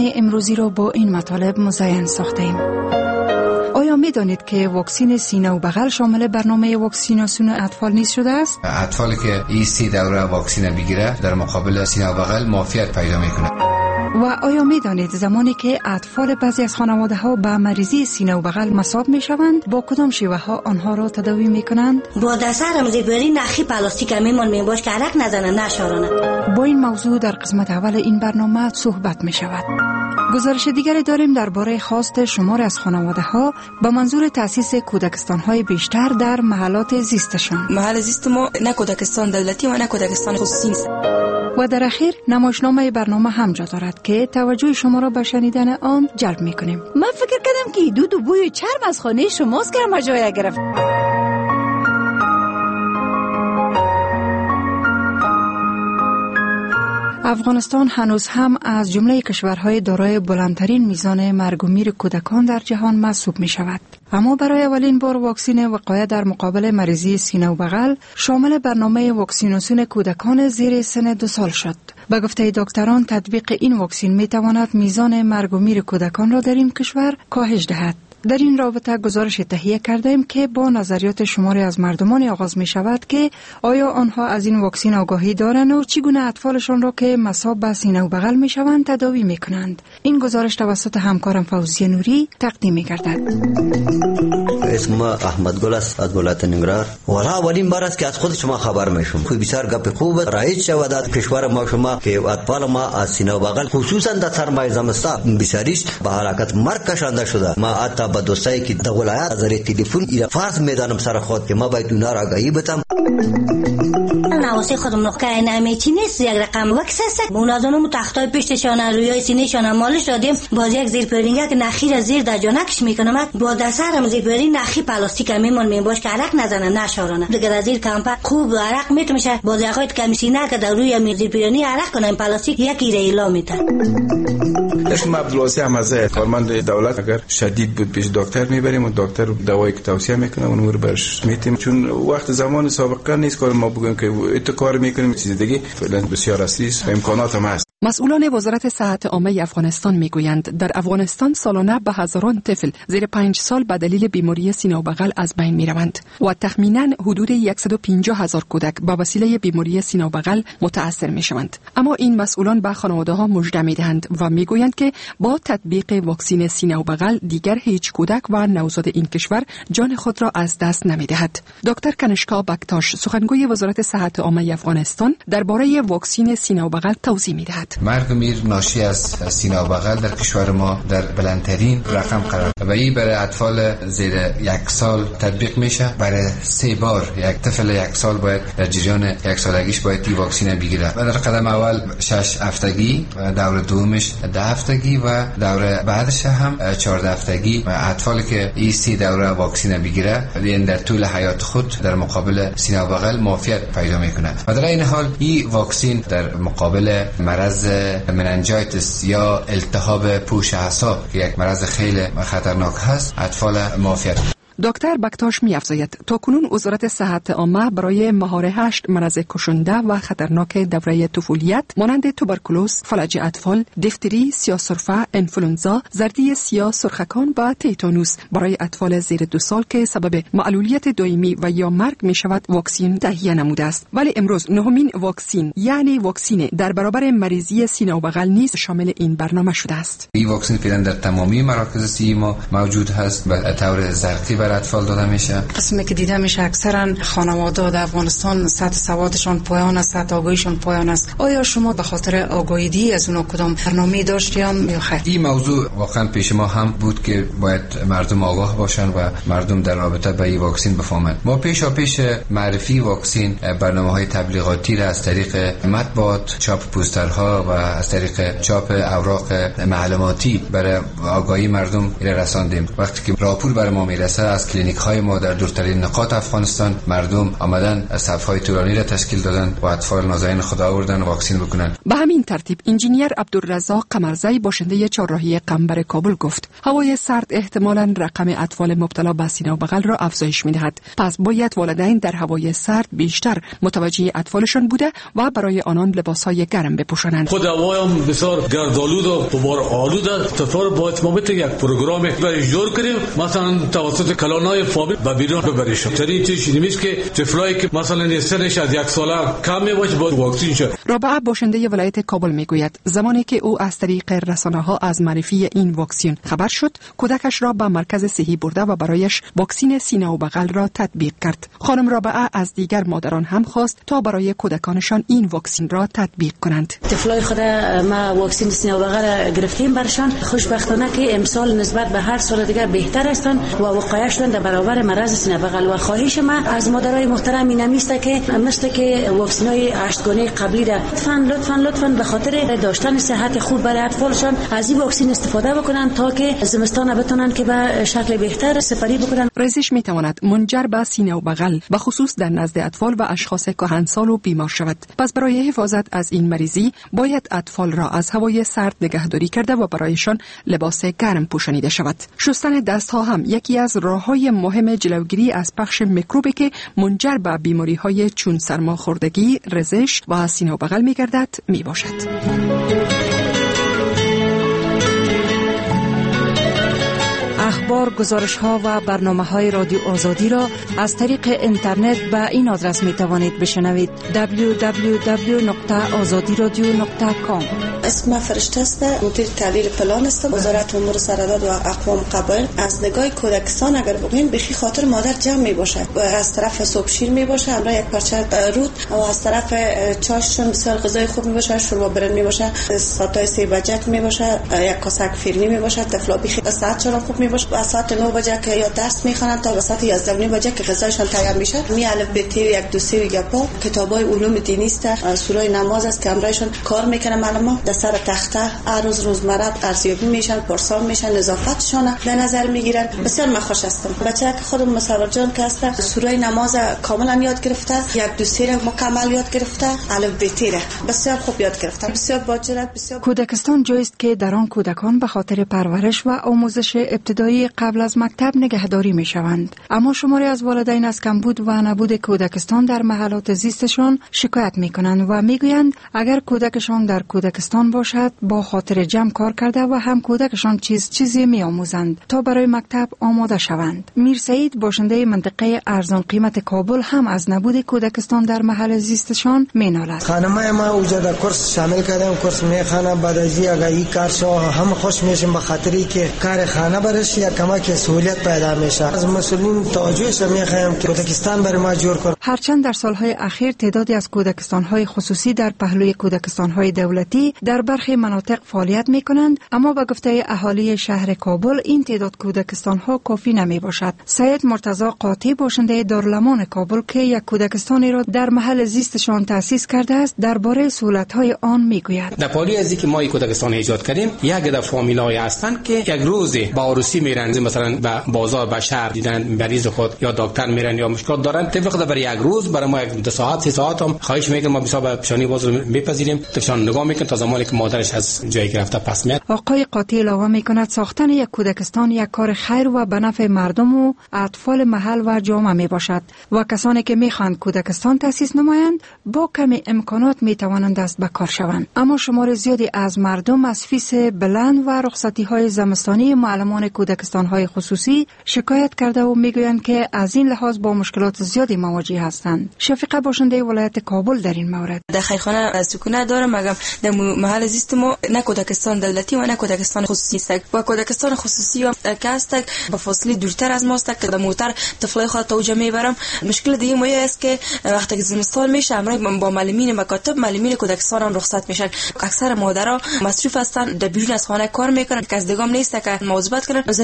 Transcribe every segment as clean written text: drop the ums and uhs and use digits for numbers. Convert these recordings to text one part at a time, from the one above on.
برنامه امروزی رو با این مطالب مزین ساختیم. آیا می دانید که واکسن سینه و بغل شامل برنامه واکسیناسیون اطفال نیز شده است؟ اطفالی که این 3 دوره واکسن بگیره در مقابل سینه و بغل معافیت پیدا میکنه. و آیا می دانید زمانی که اطفال بعضی از خانواده ها به مریضی سینه و بغل مصاب می شوند با کدام شیوه ها آنها را تداوی می کنند؟ با دستر زیبری نخی پلاستیک میمون می باش که عرق نزنه نشارانه. با این موضوع در قسمت اول این برنامه صحبت می شود. گزارش دیگری داریم درباره خواست شمار از خانواده ها با منظور تأسیس کودکستان های بیشتر در محلات زیستشان. محل زیست ما نه کودکستان دولتی و نه کودکستان خصوصی است. و در اخیر نمایشنامه برنامه هم جا دارد که توجه شما را به شنیدن آن جلب می کنیم. من فکر کردم که دود و بوی چرم از خانه شماست که همه جای گرفت. افغانستان هنوز هم از جمله کشورهای دارای بلندترین میزان مرگ و میر کودکان در جهان محسوب می شود. اما برای اولین بار واکسن وقایه در مقابل مریضی سینه و بغل شامل برنامه واکسیناسیون کودکان زیر سن 2 سال شد. به گفته دکتران تطبیق این واکسن می تواند میزان مرگ و میر کودکان را در این کشور کاهش دهد. در این رابطه گزارش تهیه کردیم که با نظریات شماری از مردمان آغاز می شود که آیا آنها از این واکسن آگاهی دارند و چگونه اطفالشان را که مصاب به سینه و بغل می شوند تداوی می کنند. این گزارش توسط همکارم فوزیه نوری تقدیم می گردد. اسم احمد گل است از ولایت ننگرهار. والا اولین بار است که از خود شما خبر میشم. خوب بسیار گپ خوب رایج شود در کشور ما شما که اطفال ما از سینه و بغل خصوصا در سرمای زمستان بسیاریش به حرکت مرگ کشانده شده. ما حتی با دوستایی که در ولایت از تلفن ایرا فرض میدانم سر خود که ما باید اونا را آگاهی بدم. نواسه خودم نخکه نمیچی نیست یک رقم واکس است. اونازونم تختای پشتشان روی سینه‌شان مالش دادیم باز یک زیر پرینگه که نخیر زیر در جانکش میکنم با دسترم زیر پرین نخی پلاستیک میمون میباش که عرق نزنه نشارانه. دیگه از زیر کمپ خوب عرق میتمشه باز یخوت کمیسینه که در روی زیر پرینی عرق کنه پلاستیک یکی ریلا میته. اسم عبدالواسع احمدزاده کارمند دولت. اگر شدید بود پیش دکتر میبریم و دکتر دوایی که توصیه میکنه اون رو برش میتیم چون وقت زمان سابقه نیست کار ما بگیم که ات کار میکنیم چیز دیگه فعلا بسیار اصلی است امکانات هم هست. مسئولان وزارت صحت عامه افغانستان میگویند در افغانستان سالانه به هزاران طفل زیر 5 سال به دلیل بیماری سینه و بغل از بین میروند و تخمینا حدود 150,000 کودک به وسیله بیماری سینه و بغل متاثر میشوند. اما این مسئولان به خانواده ها مژده میدهند و میگویند که با تطبیق واکسن سینه و بغل دیگر هیچ کودک و نوزاد این کشور جان خود را از دست نمیدهد. دکتر کنشکا بکتاش سخنگوی وزارت صحت عامه افغانستان درباره واکسن سینه و بغل توضیح میدهد. مرگ و میر ناشی از سینه و بغل در کشور ما در بلندترین رقم قرار و این برای اطفال زیر 1 سال تطبیق میشه. برای 3 بار یک طفل 1 سال باید در جریان 1 سالگیش باید این واکسن بگیره و در قدم اول 6 هفتگی و دور دومش 10 هفتگی و دور بعدش هم 14 هفتگی و اطفالی که این 3 دوره واکسن بگیره این در طول حیات خود در مقابل سینه و بغل معافیت پیدا میکنه و در این حال این واکسن در مقابل مرض مننجایتس یا التهاب پوش اعصاب که یک مرض خیلی خطرناک هست اطفال معافیت. دکتر بکتاش می‌افزاید تاکنون وزارت صحت عامه برای مهار 8 مرض کشنده و خطرناک دوره طفولیت مانند توبرکولوز، فلج اطفال، دیفتری، سیاه‌سرفه، انفلوئنزا، زردی سیاه سرخکان و تیتانوس برای اطفال زیر 2 سال که سبب معلولیت دائمی و یا مرگ می‌شود واکسن تهیه نموده است. ولی امروز نهمین واکسن یعنی واکسن در برابر مریضی سینه و بغل نیز شامل این برنامه شده است. این واکسن فعلا در تمامی مراکز صحی ما موجود هست به طور زرقی برای اطفال داده میشه. قسمی که دیده میشه اکثرا خانواده در افغانستان سطح سوادشان پایان است، سطح آگاهیشان پایان است. آیا شما به خاطر آگاهی از اونها کدام برنامه داشتین یا خیر؟ این موضوع واقعا پیش ما هم بود که باید مردم آگاه باشن و مردم در رابطه با این واکسن بفهمند. ما پیش معرفی واکسن برنامه‌های تبلیغاتی را از طریق مطبوعات، چاپ پوسترها و از طریق چاپ اوراق معلوماتی برای آگاهی مردم رساندیم. وقتی که راپور بر ما میرسه از کلینیک های ما در دورترین نقاط افغانستان مردم آمدن صف های طولانی را تشکیل دادن و اطفال نازنین خود آوردن واکسین بکنن. به همین ترتیب انجینیر عبدالرزاق قمرزی باشنده چهارراهی قنبر کابل گفت هوای سرد احتمالاً رقم اطفال مبتلا به سینه و بغل را افزایش می‌دهد. پس باید والدین در هوای سرد بیشتر متوجه اطفالشان بوده و برای آنان لباس‌های گرم بپوشانند. خود هوای هم بسیار گردآلود و غبار آلود است. طفل باید ما یک پروگرام برای جور کنیم، مثلا توسط کلانای فامیل به بیرون ببریشون. چنین چیزی نیست که طفلایی که مثلا سنش از 1 ساله کم باشه باید واکسین شه. رابعه باشنده ولایت کابل میگوید زمانی که او از طریق رسانه‌ها از معرفی این واکسن خبر شد، کودکش را به مرکز صحی برده و برایش واکسن سینه و بغل را تطبیق کرد. خانم رابعه از دیگر مادران هم خواست تا برای کودکانشان این واکسن را تطبیق کنند. طفلای خود ما واکسن سینه و بغل گرفتیم برشان. خوشبختانه که امسال نسبت به هر سال دیگر بهتر هستند و وقایعشون در برابر مرض سینه بغل. و خواهش ما از مادرای محترم این است که مثل که واکسن‌های 8 گانه قبلی را لطفاً به خاطر داشتن صحت خوب برای اطفالشان از این واکسن استفاده بکنن تا که زمستان بتونن که به شکل بهتر سپری بکنن. ریزش میتواند منجر به سینه و بغل به خصوص در نزد اطفال و اشخاص کهنسال و بیمار شود. پس برای حفاظت از این مریضی باید اطفال را از هوای سرد نگهداری کرده و برایشان لباس گرم پوشانیده شود. شستن دستها هم یکی از راه‌های مهم جلوگیری از پخش میکروبی که منجر به بیماری‌های چون سرماخوردگی، رزش و سینه و بغل می‌گردد میباشد. اخبار، گزارش‌ها و برنامه‌های رادیو آزادی را از طریق اینترنت به این آدرس می‌توانید بشنوید: www.azadiradio.com. اسم فرشته است، مدیر تحلیل پلان است، وزارت امور سرحدات و اقوام قبایل. از نگاه کودکستان اگر بگوییم بخی خاطر مادر جمع میباشه، از طرف صبح شیر میباشه، همراه یک پارچه رود، و از طرف چاششون بسیار غذای خوب میباشه، شوربا برنج میباشه، ساعت 3 بجه میباشه، یک کاسه فیرنی میباشه، طفلا بخی ساعت 4 خوب میباشه. و ساعت 9 بجه که یا درس میخوانند تا ساعت 11 بجه که غذایشان تیار میشه. می الف ب ت 1 2 3 گپا کتابای علوم دینی است، سوره نماز است که همراهشون کار میکنه. معلومات در سر تخته هر روزمره ارزیابی میشن، پرسان میشن، نظافتشون در نظر میگیرن. بسیار من خوش هستم. بچه که خودم مسرور جان که است سوره نماز کاملا یاد گرفته، 1 2 3 مکمل یاد گرفته، الف ب ت بسیار خوب یاد گرفته. بسیار باجرد. بسیار کودکستان جایی است که در آن کودکان به خاطر پرورش و آموزش ابتدایی قبل از مکتب نگهداری می شوند. اما شماری از والدین از کمبود و نبود کودکستان در محلات زیستشان شکایت می کنند و می گویند اگر کودکشان در کودکستان باشد با خاطر جمع کار کرده و هم کودکشان چیزی می آموزند تا برای مکتب آماده شوند. میر سعید باشنده منطقه ارزان قیمت کابل هم از نبود کودکستان در محل زیستشان می نالد. خانمای ما اوجا در کورس شامل کردم، کورس میخانه. بعد از این اگر این کار شو هم خوش میشیم به خاطری که کار خانه برش یا کمک سهولت پیدا میشه. از مسئولین توجهش میخوایم که کودکستان برای ما جور کنه. هرچند در سالهای اخیر تعدادی از کودکستان‌های خصوصی در پهلوی کودکستان‌های دولتی در برخی مناطق فعالیت می‌کنند، اما با گفته اهالی شهر کابل این تعداد کودکستان‌ها کافی نمی‌باشد. سید مرتضی قاطی باشنده دارالمان کابل که یک کودکستانی را در محل زیستشان تأسیس کرده است درباره سهولت‌های آن می‌گوید. در پالی از اینکه ما یک کودکستان ایجاد کردیم، یک عده فامیل‌های هستند که یک روز با عروسی میرن، مثلا به بازار به شهر دیدن مریض خود یا دکتر میرن یا مشکلات دارن، طبق برای یک روز برای ما 2 ساعت 3 ساعت هم خواهش میکنم ما بسا به پیشانی باز میپذیریم، تفشان نگاه میکنیم تا زمانی که مادرش از جایی گرفته پس میاد. آقای قاطی علاوه میکند ساختن یک کودکستان یک کار خیر و به نفع مردم و اطفال محل و جامعه میباشد و کسانی که میخواهند کودکستان تأسیس نمایند با کمی امکانات میتوانند دست به کار شوند. اما شمار زیادی از مردم از فیس بلند و رخصتی‌های زمستانی معلمان کودکستان‌های خصوصی شکایت کرده و میگویند که از این لحاظ با مشکلات زیادی مواجه هستند. شفیقه باشنده ولایت کابل در این مورد: در خیرخانه سکونت دارم، مگم در محل زیست ما نه کودکستان دولتی و نه کودکستان خصوصی است و کودکستان خصوصی هم که است به فاصله دورتر از ماست که در موتر طفلای خود توجه میبرم. مشکل دیگه ما است که وقتی که زمستان میشه همراه با معلمین مکاتب معلمین کودکستان هم رخصت میشن. اکثر مادرها مصروف هستند در بیرون از خانه کار میکنن که از دیگه نیست که مواظبت کنن. ضرورت است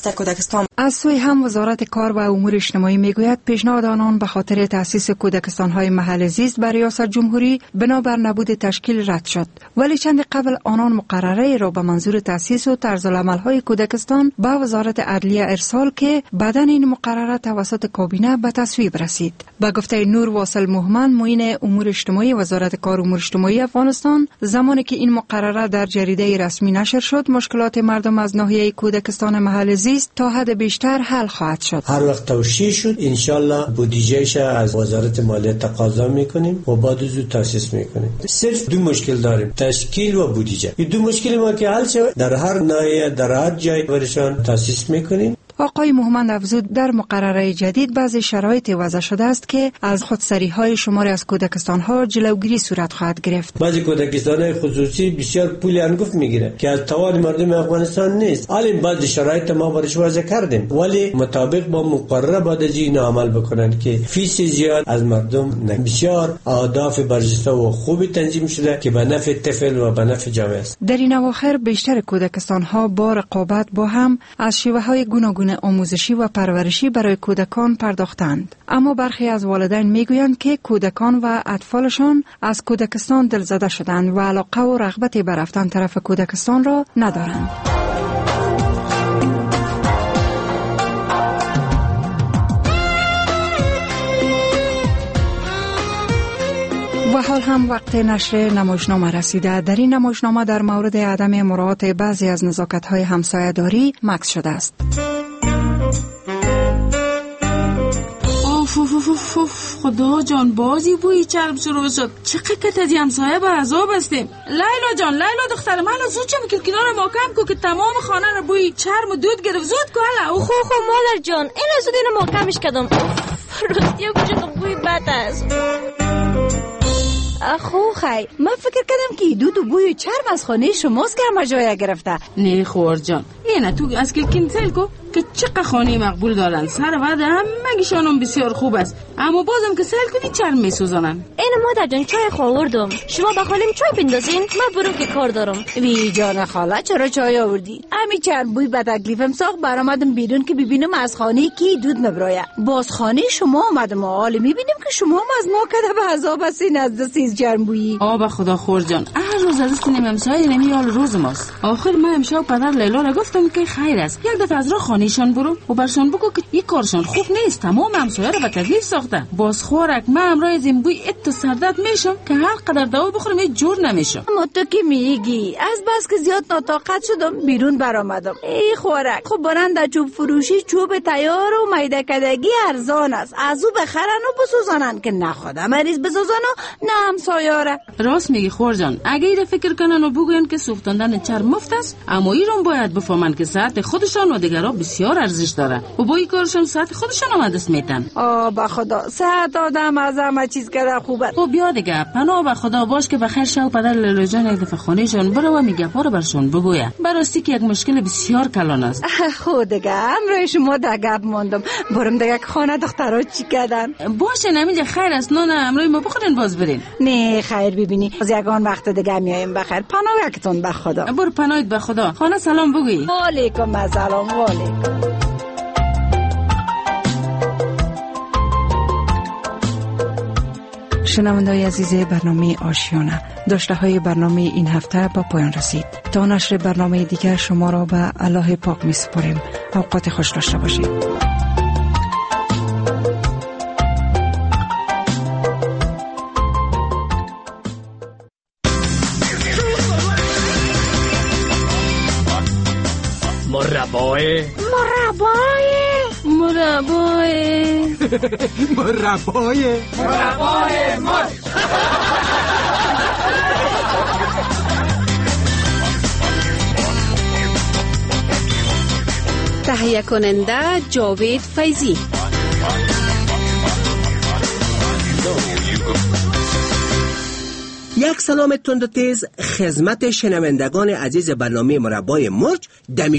در کودکستان. از سوی هم وزارت کار و امور اجتماعی میگوید پیشنهاد آنان به خاطر تأسیس کودکستان‌های محل زیست بر ریاست جمهوری بنابر نبود تشکیل رد شد، ولی چند قبل آنان مقرره را به منظور تأسیس و طرزالعمل‌های کودکستان به وزارت عدلیه ارسال که بعداً این مقرره توسط کابینه به تصویب رسید. به گفته نور واصل مومن معین امور اجتماعی وزارت کار و امور اجتماعی افغانستان، زمانی که این مقرره در جریده رسمی نشر شد مشکلات مردم از ناحیه کودکستان محل زیست تا حد بیشتر حل خواهد شد. هر وقت توشیح شد انشالله بودجهش از وزارت مالیه تقاضا میکنیم و بعد زود تاسیس میکنیم. صرف دو مشکل داریم، تشکیل و بودجه. این دو مشکل ما که حل شد در هر ناحیه در هر جای برشان تاسیس میکنیم. آقای مومن افزود در مقرره جدید بعضی شرایط وضع شده است که از خودسری‌های شماری از کودکستان‌ها جلوگیری صورت خواهد گرفت. بعضی کودکستان‌های خصوصی بسیار پول انگفت میگیره که از توان مردم افغانستان نیست. حالا بعضی شرایط ما برش وضع کردیم ولی مطابق با مقرره باید از این عمل بکنن که فیس زیاد از مردم نه. بسیار اهداف برجسته و خوبی تنظیم شده که به نفع طفل و به نفع جامعه است. در این اواخر بیشتر کودکستان‌ها با رقابت با هم از شیوه‌های گوناگون آموزشی و پرورشی برای کودکان پرداختند، اما برخی از والدین میگویند که کودکان و اطفالشان از کودکستان دلزده شدند و علاقه و رغبت به رفتن طرف کودکستان را ندارند. و حال هم وقت نشر نمایشنامه رسیده. در این نمایشنامه در مورد عدم مراعات بعضی از نزاکت‌های همسایه‌داری مکث شده است. خدا جان بازی بوی چرب شروع شد. چقدر از همسایه به عذاب هستیم. لیلا جان، لیلا دختر من زود چه میکنی کنار ما کم کو که تمام خانه رو بوی چرم و دود گرفت. زود کو هلا. خو مادر جان این زود اینو ما کمش کردم. راستی کجا بوی بد است. خو خی من فکر کردم که دود و بوی چرم از خانه شماست که همه جای گرفته. نه خور جان اینه تو از کلکین سیل کو که چقدر خانه مقبول دارن. سر وعده همگیشانم بسیار خوب است اما بازم که سیل کنی چرم میسوزانن. این مادر جان چای خواردم. شما بخوالیم چای بندازین من برو که کار دارم. وی جان خاله چرا چای آوردی؟ همین چرم بوی به تکلیفم ساخت برآمدم بیرون که ببینم از خانه کی دود مبرایه. باز خانه شما آمدم حال میبینیم که شما هم از ما کده به عذاب هستین از دست چرم بویی. آب خدا خور جان هر روز از دست همسایه نمیال روز ماست. آخر من امشب پدر لیلا را گفتم که خیر است یک دفعه از راه خانهشان برو و برشان بگو که یک کارشان خوب نیست. تمام همسایه را به تکلیف ساختن. باز خورک من امروز از این بوی ات سردت میشم که هر قدر دوا بخورم یه جور نمیشم. اما تو که میگی از بس که زیاد ناطاقت شدم بیرون برآمدم. ای خورک خب برن در چوب فروشی چوب تیار و میده کدگی ارزان است. از او بخرن و بسوزانن که نه خدا مریض بسوزن و نه همسایه را. راست میگی خور جان اگه ایره فکر کنن و بگوین که سوختاندن چرم مفت است اما ایران باید بفهمن که ساعت خودشان و دیگرها بسیار ارزش داره و با این کارشان ساعت خودشان هم دست میتن. به خدا ساعت آدم از همه چیز کرده خوبه. خب بیا دیگه پناه به خدا باش که بخیر شو پدر لیلا جان یک دفعه خانهشان برو و میگه رو برشون بگویا. براستی که یک مشکل بسیار کلان است. خود دیگه امروز شما در گپ موندم برم دیگه خانه دخترها چی کردن. باشه نمیگه خیر است نه امروز ما بخورین باز برین. نه خیر ببینی از یگان وقت دیگه میایم بخیر. پناه یکتون به خدا. برو پناهت به خدا. خانه سلام بگوی. و علیکم السلام. و علیکم. شنونده‌های عزیز برنامه آشیانه داشته های برنامه این هفته با پایان رسید. تا نشر برنامه دیگر شما را به الله پاک می سپاریم. اوقات خوش داشته باشید. مربای مرد. تهیه کننده جاوید فیضی. یک سلام تند و تیز خدمت شنوندگان عزیز برنامه مربای مرج.